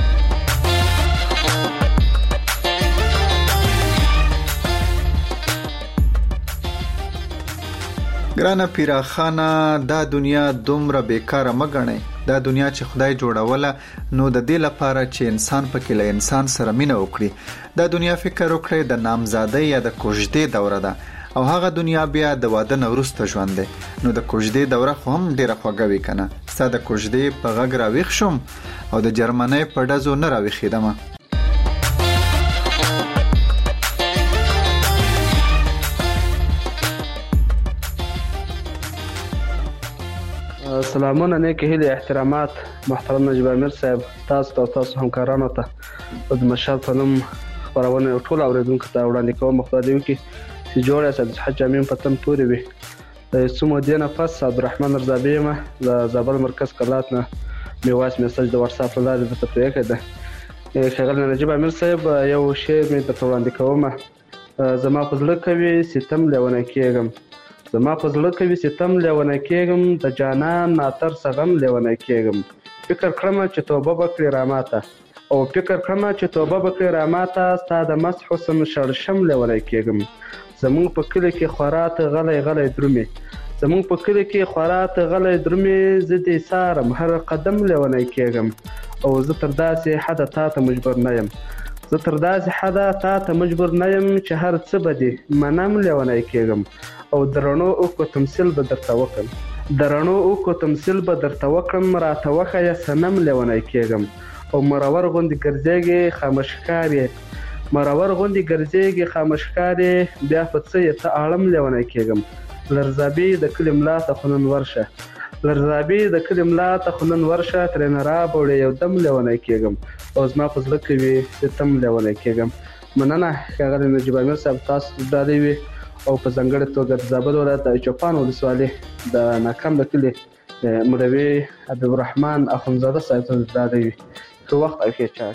ګرانه پیراخانه دا دنیا دومره بیکاره مګنئ. دا دنیا چې خدای جوړوله نو د دې لپاره چې انسان پکې له انسان سره مینه وکړي. دا دنیا فکر وکړئ د نامزادۍ یا د کوژدې دوره ده او هغه دنیا بیا د واده نه وروسته ژوند دی. نو د کوژدې دوره خو هم ډیره خوږه وي کنه. ستا د کوژدې په غږ راویښ شوم او د جرمنۍ په ډزو نه راویښېدمه. سلامونه، نیکی هیلې، احترامات محترم نجیب امیر صاحب، تاسو همکارانو ته د مشال په نوم خپرونه ټول اوریدونکو ته وړاندې کوم. خدای دې وکړي چې جوړ یاست، د حج جامع په تن پورې وي. د څو مودې نه پس عبدالرحمن رضابي یم د زابل مرکز کلات نه مې وایس میسج د واتساپ له لارې درته پرېښی ده. ښاغلی نجیب امیر صاحب، یو شعر مې درته وړاندې کومه. زما په زړه کوي ستم لیونی کېږم، زما په زړه کوي ستم لیونی کېږم، د جانان ناتر سغم لیونی کېږم. فکر کړمه چې توبه به کړې راماته، او فکر کړمه چې توبه به کړې راماته، ستا د مس حسن شړشم لیونی کېږم. زمونږ په کلي کې خوارات غلی غلی درومي، زمونږ په کلي کې خوارات غلی درومي، زه دې سارم هر قدم لیونی کېږم. او زه تر داسې حده تا ته مجبور نه یم، زه تر داسې حده تا ته مجبور نه یم چې هر څه به دې منم لیونی کېږم. او د رڼو اوښکو تمثیل به درته وکړم، د رڼو اوښکو تمثیل به درته وکړم، راته وښیه صنم لیونی کېږم. او مرور غوندې ګرځېږې خاموش ښکارې، مرور غوندې ګرځېږې خاموش ښکارې، بیا په څه یې ته اړم لیونی کېږم. لرزابي د کلي ملا ته خو نن ورشه، لرزابي د کلي ملا ته خو نن ورشه، ترېنه رابوړې یو دم لیونی کېږم. او زما په زړه کوي ستم لیونی کېږم. مننه ښاغلی نجیب امیر صاحب، تاسو ډالۍ وي. او په ځانګړې توګه د زابل ولایت د چوپان ولسوالۍ د ناکام د کلي مولوي حبیبالرحمن اخندزاده صاحب ته ډالۍ وي. ښه وخت او ښې چاړې.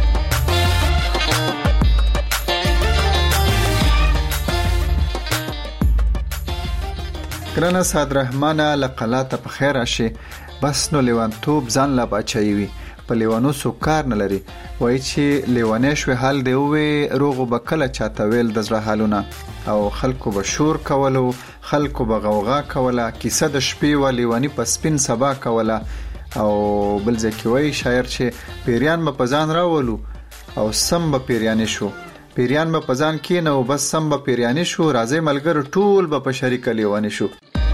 ګرانه سعد رحمانه، له قلاته په خیر راشي. بس نو لیوانتوب ځان لا باچوي وي، په لیوانو څوک کار نه لري. وایي چې لیونی شوې حال دی ووې، روغو به کله چاته ویل د زړه حالونه. او خلکو به شور کولو، خلکو به غوغا کوله، کیسه د شپې و لیوانی په سپین سبا کوله. او بل ځای کې وایي شاعر چې پیریان به په ځان راولو او سم به پیریانی شو، پیریان به په ځان کېنه او بس سم به پیریانی شو، راځي ملګر ټول به په شریکه لیوانی شو.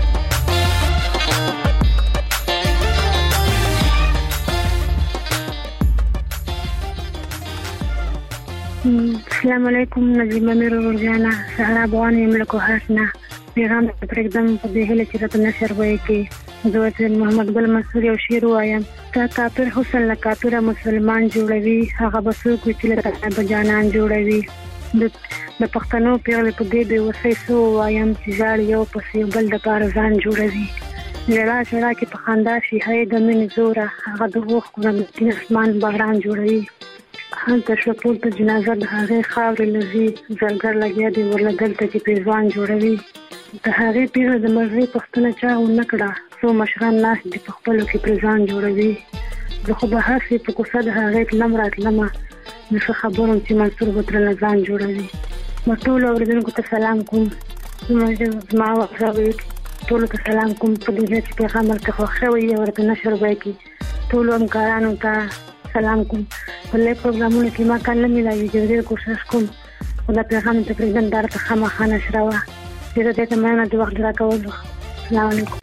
السلام علیکم، نجیب امیر ورجانا، سهرا بوانی ملکو حسنا. پیغام ته پرېږدم په دې هیله چې راته نشر وایي کې زه وزیر محمد ګل منصور یو شعر وایم. تا کافر حسن له کافره مسلمان جوړوي، هغه به څوک وي چې له طالب جانان جوړوي. د پښتنو پیغلې په دې بېوسۍ څه ووایم چې ژاړي یو پسې یو بل دپاره ځان جوړوي. ژړا ژړا کې په خندا شي هی د مینې زوره، هغه د اوښکو نه د اسمان باران جوړوي. هلته شوه پورته جنازه د هغې خاورې لرزي، زرګر لګیا دی ورله دلته چې پېزوان جوړوي. د هغې پیغله د مرغۍ پوښتنه چا ونه کړه، څو مشران ناست دي په خپلو کې پرې ځان جوړوي. زه خو به هسې په کوڅه د هغې تلم راتلمه، زه ښه خبر چې منصور به ترنه ځان جوړوي. ما ټولو اورېدونکو ته سلام کوم، زما وخت ټولو ته سلام کوم. په دې چې پیغام ورته خوښ شوی یا ورته نشر به کړي، ټولو همکارانو ته سلام کوم. په لږ پروګرامونو کې ما کار نه میلاوي، ډېر کوشش کوم دا پیغام ته پرېږدم دا راته خامخا نشروه. زه دې ته مننه د وخت راکولو. السلام علیکم.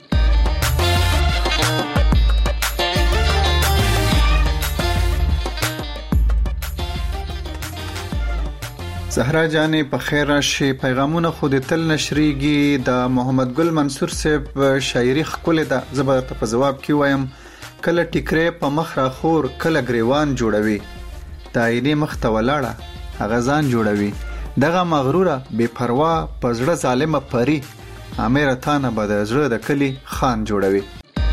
زهرا جانې په خیر راشي. پیغامونه خو د تل نشریږي. د محمد ګل منصور صاحب شاعري ښکلې ده. زه به ته په جواب کې وایم کله ټیکرې په مخ راخور کله ګریوان جوړوي، د آینې مخ ته ولاړه هغه ځان جوړوي، دغه مغروره بې پروا په زړه ظالمه پري امیر تانه به د زړه د کلی خان جوړوي.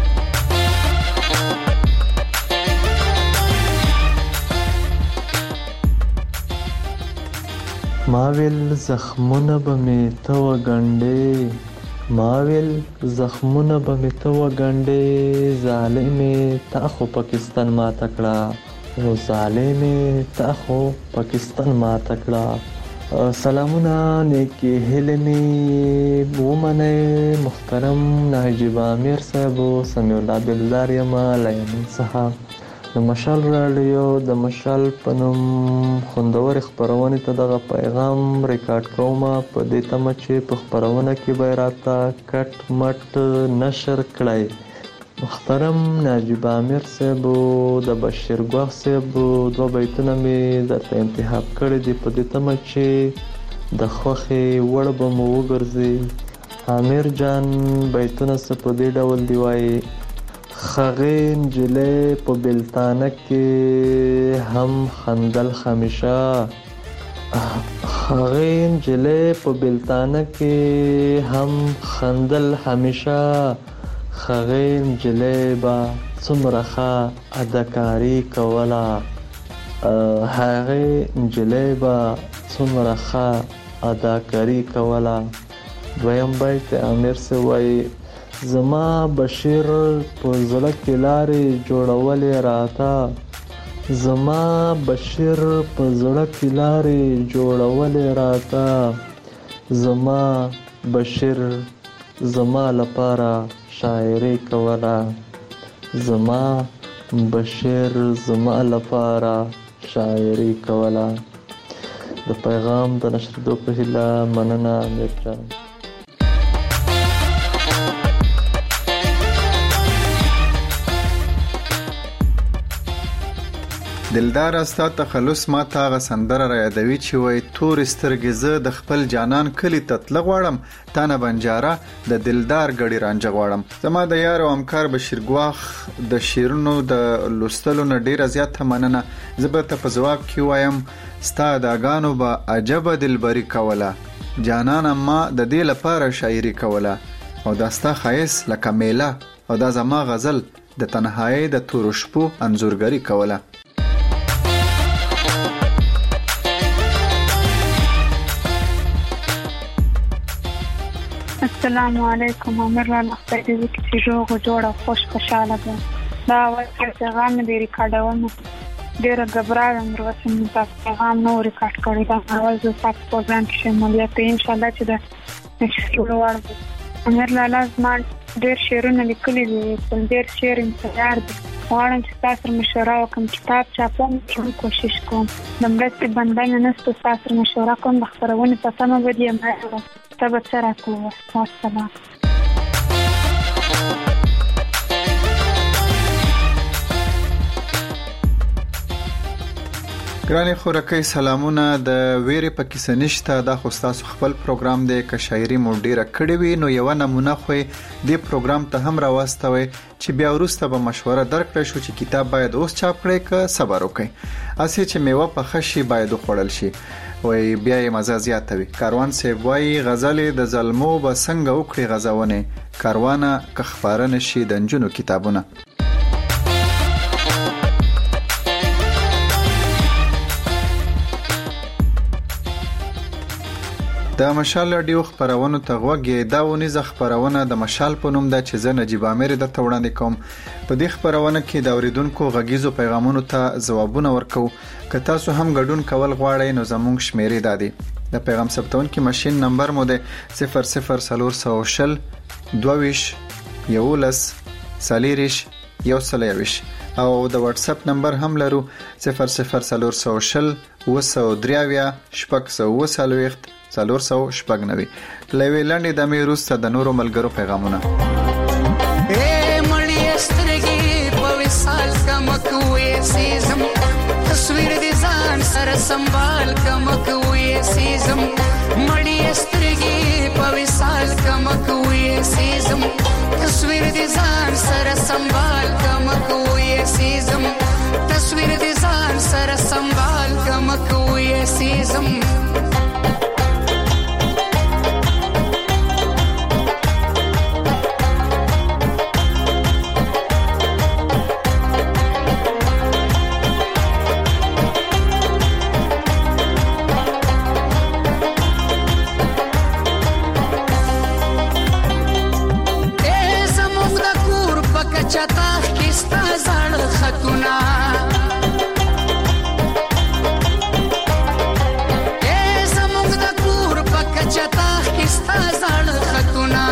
ماویل زخمونه به می تو وګنډې، ماویل زخمونه به می تو وګنډې، ظالمې تا خو پاکستان ما تکړه، او ظالمې تا خو پاکستان ما تکړه. سلامونه نیکی هیلې می ومنئ محترم نجیب امیر صاحب او سمیع الله دلدار یم له یمن څخه. د مشال رادیو د مشال په نوم خوندورې خپرونې ته دغه پیغام ریکارډ کوم په دې تمه چې په خپرونه کې به راته کټ مټ نشر کړئ. محترم نجیب امیر صاحب د بشیر ګواه صاحب 2 بیتونه مې درته انتخاب کړي دي په دې تمه چې د خوښې وړ به مو وګرځي. امیر جان بیتونه څه په دې ډول دی وایي: خغې نجلۍ په بلتانه کې هم خندل همیشه، خغې نجلۍ په بلتانه کې هم خندل همیشه، خغې نجلۍ به څومره ښه اداکاري کوله، هغې نجلۍ به څومره ښه اداکاري کوله. دویم بیت امیر صاحب وایي: زما بشیر په زړه کې لارې جوړولې راته، زما بشیر په زړه کې لارې جوړولې راته، زما بشیر زما لپاره شاعري کوله، زما بشیر زما لپاره شاعري کوله. د پیغام د نشریدو په هیله مننه امیر جان. دلدار استا تخلص ما تا غ سندره را یادوي چې وای تور سترګې زه د خپل جانان کلی تطلق غواړم، تانه بنجاره د دلدار غړي رانجه غواړم. زما د یار او همکار بشیر ګواخ د شیرونو د لوستلو نه ډیره زیاته مننه. زه به ته په جواب کې وایم ستا داګانو به عجب دلبری کوله، جانان ما د دې لپاره شاعري کوله، او داستا خایس لکه میله، او دا زما غزل د تنهایی د تور شپو انزورګری کوله. السلام علیکم. امیر لاله خدای دې وکړي چې روغ جوړ او خوش خوشاله ده. دا اول پیغام دې ریکارډوم ډېر غبرګم وروسته مې تاسو پیغام نو ریکارډ کړی دا اول زه تاسو پروګرام کې شامل یم ان شاء الله چې دا نشو ورته. امیر لاله زما ډېر شعرونه لیکلي دي، ډېر شعر انتظار دي. غواړم چې تاسو مشوره وکړم، کتاب چاپوم ټول کوشش کوم. د مرستې بنده نه نشته، تاسو مشوره کوم د خبرونه په سمه بدی ما تبه سره کوه. والسلام. ګرانې خورکۍ سلامونه. د ویرې په کیسه نشته، دا خو تاسو خپل پروګرام دی. که شاعري مو ډیره کړې وي نو یو نمونه خو دې پروګرام ته هم راوستوي چې بیا وروسته به مشوره درکړئ شو چې کتاب باید اوس چاپ کړئ که صبر وکړئ. اسی چې میوه په خشي باید خوړل شي وای بیا یې مزه زیاته وي. کاروان صاحب وای غزلې د ظلمو به څنګه وکړي غزونه، کاروانه که خبره نشي د نجونو کتابونه. د مشال رادیو خبرونو ته غوږی دا ونیزه خبرونه د مشال په نوم ده چې زه نجیب امیر د توړاندې کوم. په دې خبرونه کې د اوریدونکو غږیزو پیغامونو ته ځوابونه ورکو. که تاسو هم ګډون کول غواړئ نو زموږ شمیرې دادي. د پیغام ثبتونکو ماشين نمبر مو ده 00420 22 11 40 121 او د واتس اپ نمبر هم لرو 00420 903 640 490 لوي لاندې د مې روسته د نورو ملګرو پیغامونه مړی سترګې په وصال کم کوي سیزم تصویر دې ځان سره سنبال کم کوي سیزم مړی سترګې په وصال کم کوي سیزم تصویر دې ځان سره سنبال کم کوي سیزم تصویر دې ځان سره سنبال کم کوي سیزم چتاخ کستا زړ خطونه زموږ د کور په چتاخ کستا زړ خطونه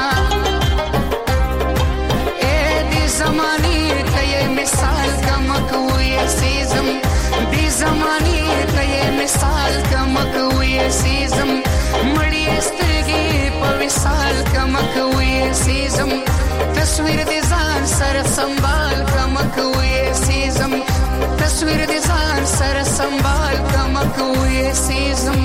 دې زمانې ته مثال کم کوي سیزم دې زمانې ته مثال کم کوي سیزم مړی سترګې په وصال کم کوي سیزم تصویر دې ځان سره سنبال کم کوي سیزم تصویر دې ځان سره سنبال کم کوي سیزم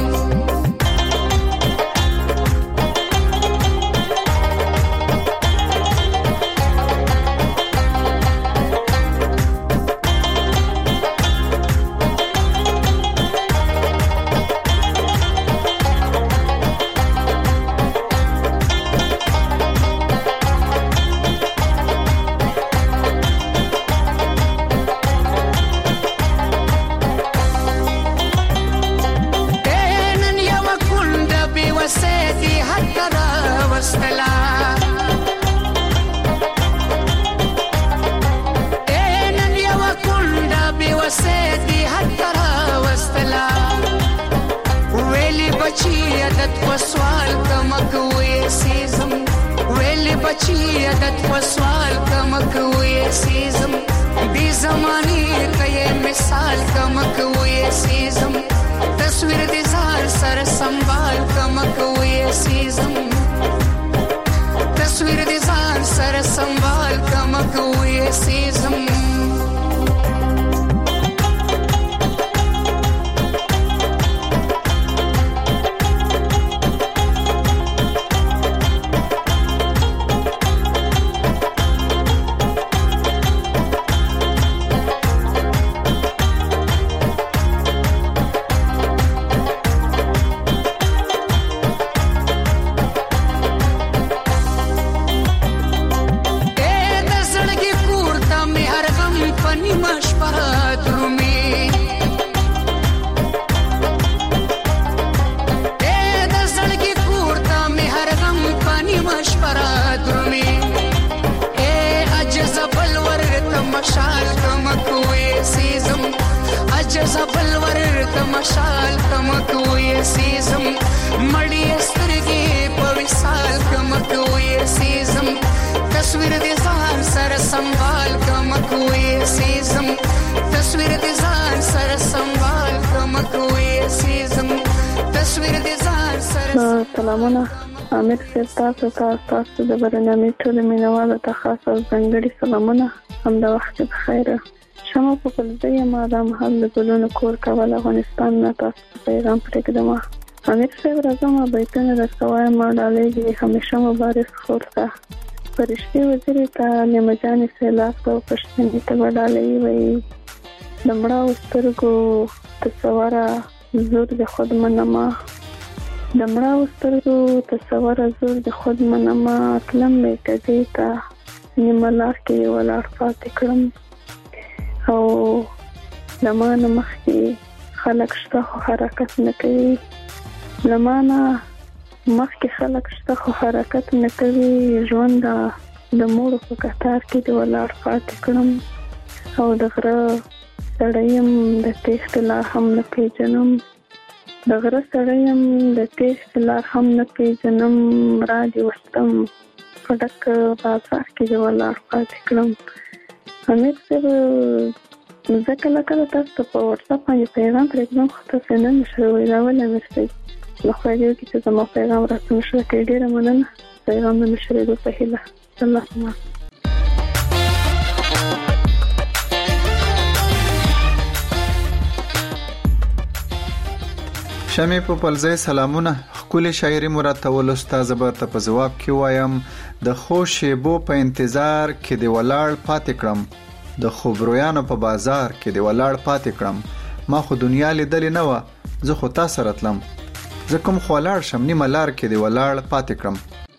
بچی عادت وسوال کم کوي سیزم دې زمانه ته مثال کم کوي سیزم تصویر دې ځان سره سنبال کم کوي سیزم تصویر دې ځان سره سنبال کم کوي سیزم مشال کم کوي سیزم مړی سترګې په وصال کم کوي سیزم تصویر دې ځان سره سنبال کم کوي سیزم تصویر دې ځان سره سنبال کم کوي سیزم تصویر دې ځان سره سلامونه امیر صاحب تاسو د برنامې ټول مینوالو ته خاص او ځانګړي سلامونه هم د وخت بخیر شمو په کلزه ما د محل ګلونو کور کول افغانستان نه تاسو پیغام پرېږدم امیر صاحب راځم بیتونه درسوای ما ډالېږي همیشه مبارک خورته فرشتي وزیر ته نمجانې سیلاس او پښتنې ته ډالې وي دمړه وسترګو تصوره زور د خود منما دمړه وسترګو تصوره زور د خود منما تلم مې کدی ته نیملار کې ولار پاتې کړم او لمانه مخکې خلک شته خو حرکت نه کوي لمانه مخکې خلک شته خو حرکت نه کوي ژوند د موړو په کتار کې د ولاړ پاتې کړم او د غره سړیم د تېښتې لار هم نه پیژنم د غره سړیم د تېښتې لار هم نه پیژنم را دې وستم په ډک بازار کې د ولاړ پاتې کړم امیر صاحب زه کله کله تاسو ته په واتساپ باندې پیغام پرېږدم خو تاسو نه نشئ ویلای امیر صاحب. له خدای دې وکړي چې زما پیغام راته نشئ کړی. ډېره مننه. پیغام نه نشئ په هیله. الله سلام. شمې په پلځای سلامونه. خپل شاعري مراد ولستا زبر ته په جواب کې وایم د خو شیبو په انتظار کې دی ولاړ پاتې کړم، د خبرویانو په بازار کې دی ولاړ پاتې کړم. ما خو دنیا لیدلې نه و، زه خو تاسو راتلم، زه کوم خو ولاړ شم نیمه لار کې دی ولاړ پاتې کړم.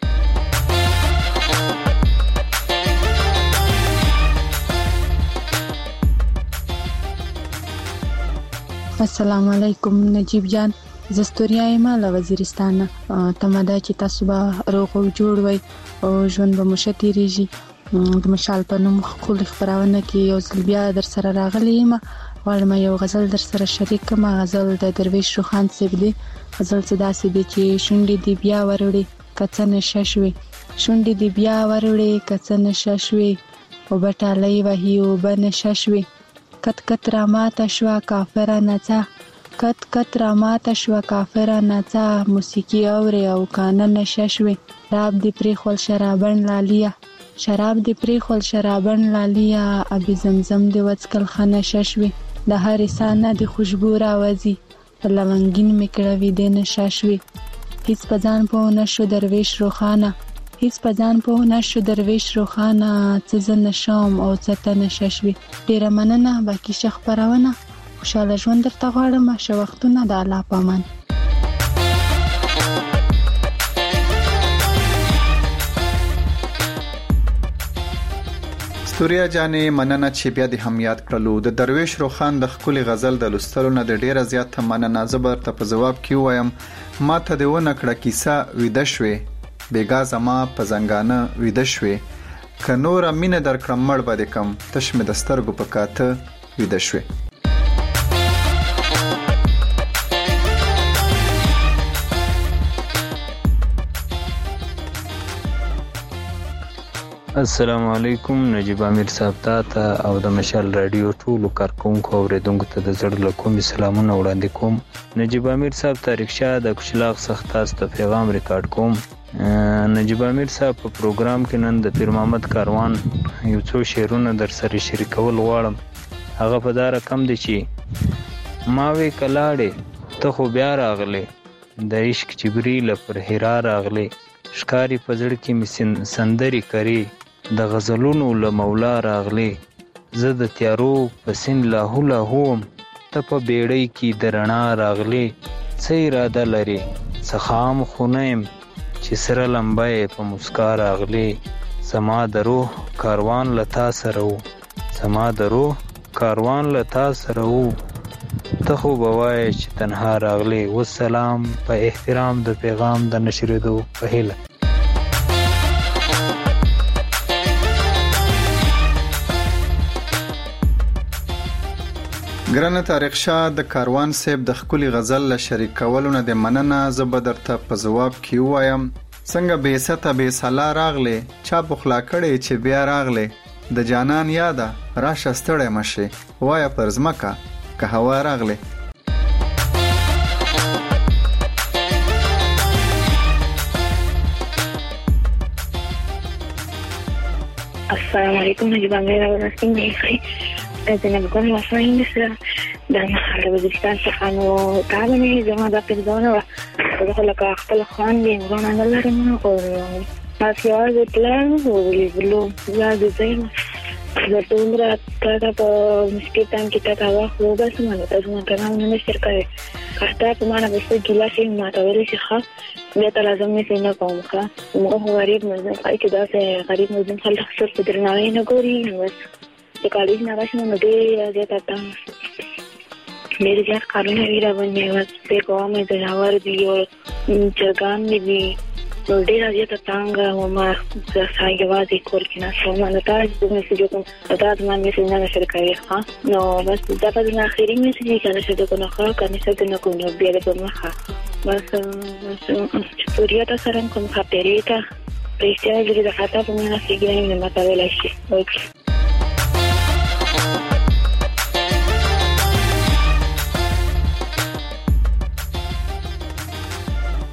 السلام علیکم نجیب جان، زستوریا یم له وزیرستان. تمدا چې تاسو به روغ او جوړ وي او ژوند به مو ښه تیریږي. د مشال په نوم خپل خبرونه کې یو ځل بیا در سره راغلی یم. غواړم یو غزل در سره شریک کړم. غزل د درویش روخان صاحب دی. غزل څه داسې دی چې شونډې دی بیا وروړي کڅ نشه شوي، شونډې دی بیا وروړي کڅ نشه شوي، او بټالۍ وهي او بنشه شوي. کت کت را ماته شوه کافره نڅا، کت کت را ماته شوه کافره نڅا، موسیقي اوري او کانه نشه شوي. شراب دی پرېښول شرابن لاليه، شراب دی پرېښول شرابن لاليه، ابي زمزم دی وڅکل ښه نشه شوي. د هرې سانه دی خوشبو راوځي، په لونګین مې کړه ویدې نشه شوي. هیڅ په ځان پوه نه شو درویش روښانه، هیڅ په ځان پوه نه شو درویش روښانه، څه زه نشم او څه ته نشه شوي. ډېره مننه. باقي ښه خپرونه. خوشحاله ژوند درته غواړم. ښه وختونه. د الله په امان. ستوریا جانې مننه چې بیا دې هم یاد کړلو. د درویش روخان د خپل غزل د لوستلو نه د ډیره زیاته مننه. زبر ته په جواب کې وایم ما ته دی ونه کړه کیسه ویده شوې، بیګا زما په زنګانه ویده شوې، که نور مینه در کړم مړ به دې کم، تش مې د سترګو په کاته ویده شوې. السلام علیکم نجیب امیر صاحب ته او د مشال رادیو ټولو کارکونکو او اوریدونکو ته د زړه له کومې سلامونه وړاندې کوم. نجیب امیر صاحب ته رکشا د کشلاغ څخه تاسو ته پیغام ریکارډ کوم. نجیب امیر صاحب په پروګرام کې نن د پیر محمد کاروان یو څو شعرونه در سره شریکول غواړم. هغه په دا رقم دی چې ما وی کلاړې ته خو بیا راغلې، د عشق جبریل پر هرا راغلې، ښکاری په زړه کې مې سندرې کرې، د غزلونو له مولا راغلې، زه د تیارو په سین لاهو لاهوم، ته په بیړۍ کې د رڼا راغلې، څه اراده لرې څه خام خو نه یم چې سره لمبه یې په مسکا راغلې، زما د روح کاروان له تا سره و، زما د روح کاروان له تا سره و، ته خو به وایې چې تنها راغلې. والسلام. په احترام د پیغام د نشریدو په هیله. ګرانه طارق شاه د کاروان صاحب د خپل غزل له شریک کولو نه د مننه. زه به درته په جواب کې وایم څنګه به سته به سلا راغله، چا بخلا کړي چې بیا راغله، د جانان یاده راشه ستړی مشه، وایا پرزمکه که هوا راغله. السلام علیکم نجیب امیر ورسیم نیخی زینب گل واسمین بسر در محل وزیرستان څخه نو تعلمي زما دا پیغامونه و زه لکه خپل خوان دي ورونه نه لرم او تاسو یې پلان ولې لا د زین زه دومره تا په مشکل تام کې تا خو بس مانه تاسو نه کنه نه شرکای کارته په معنا به څه ګیلاسي ما ته ویل شي ښه بیا ته لازم نه څنګه کوم ښه موږ غریب مزه پای کې دا څه غریب مزه خلک څه په درناوي نه ګوري بس چې کالج نه راشنه نو دې زیاته تا ډېر زیات کارونه ویرا باندې واسه کومه د جوار دی او چرګان دی نو ډېر زیاته څنګه ما ځای وازي کول کې نه سم نه تاسو د میسج کوم تاسو ما میسج نه شریکوي ها نو بس دا په نه اخري میسج کنه چې دا کنه ښه کنه چې نه کوم بیا د مخه بس سوریا تاسو سره کوم خاطرې ته پېښه لري د خاطر په نه کېږي نه ماته ویل شي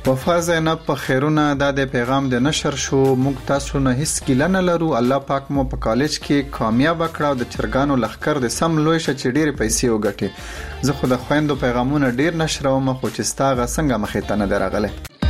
وفا زینب په خیرونه د پیغام د نشر شو. موږ تاسو نه هیڅ ګیله نه لرو. الله پاک مو په کالج کې کامیاب کړ او د چرګانو لخر د سم لوی ش چې ډېر پیسې وګټي. زه خو د خويندو پیغامونه ډېر نشروم خو چې ستاغه څنګه مخې ته نه درغله.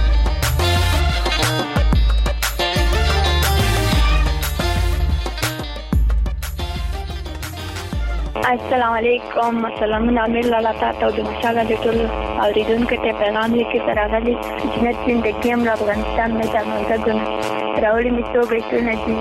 السلام علیکم. سلامونه امیر لالا تاسو د مشاله د ټول اوریدونکو ته پیغام لیکي ترغلي جنت زندگی هم افغانستان نه ځانګړي راوړي می څو بیتونه دي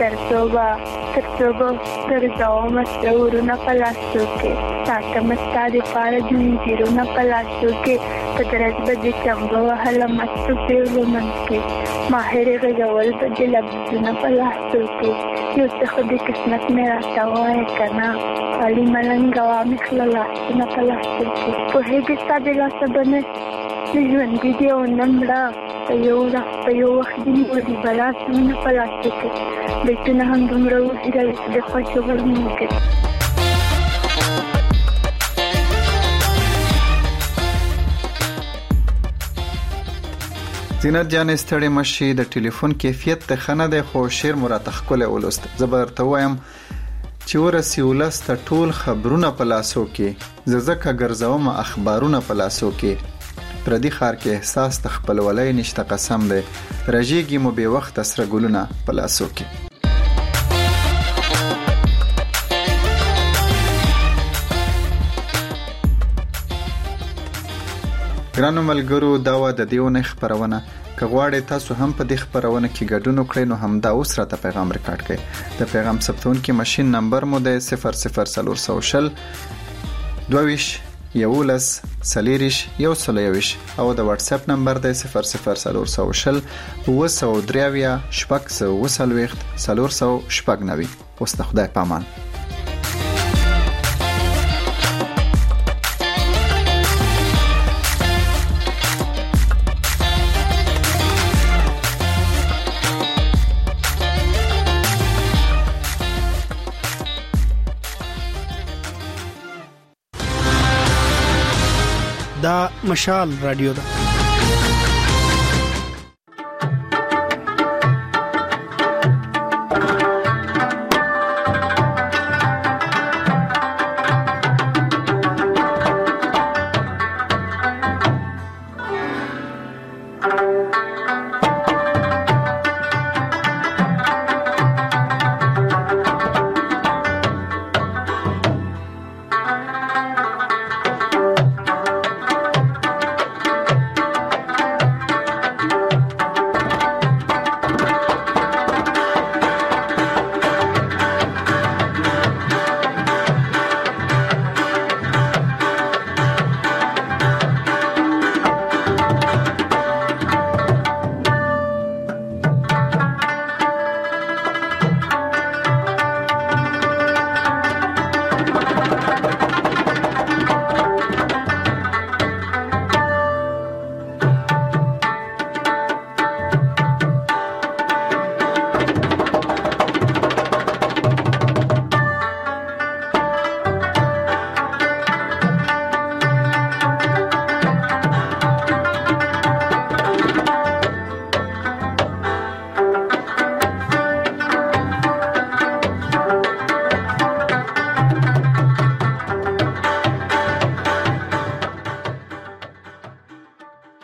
ترڅو تر ځاوم ستورونه پلاسو کې تاسو مستاده پاره دي زیرونه پلاسو کې په درز بده چمبو هله مستو په ومن کې ماهر غول په دلبونه پلاسو کې یو څه خو د قسمت مې راځوي کنه علي ملنګ او مخللا نه پلاسټر کې په هغه ستاسو لا سبنه ژوند دي او نمړه په یو وخت دی ورې بلاس نه پلاسټر کې بیتونه هم دومره وسیله د خوښو ورمنه کې. زینت جان ستړي مشي د ټلیفون کیفیت ته خنه ده خو شعر مراتخ کوله ولست. زبر ته وایم چې ورسی ولست ټول خبرونه په لاسو کې ززکه ګرځوم اخبارونه په لاسو کې پردي خار کې احساس تخپل ولای نشته قسم ده رژیږي مو به وخت سره ګلونه په لاسو کې. ګرانو ملګرو دا و د دیونه خبرونه کغواړی تاسو هم په دې خبرونه کې ګډون وکړئ نو هم دا اوس راته پیغام ریکارډ کړئ. د پیغام ثبتون کې ماشين نمبر مو د 00400 22 11 سلیریش یو سلیویش او د واتس اپ نمبر د 00400 203 شپږ وسلويخت 390. اوس د خدای پامان. دا مشال رادیو ده.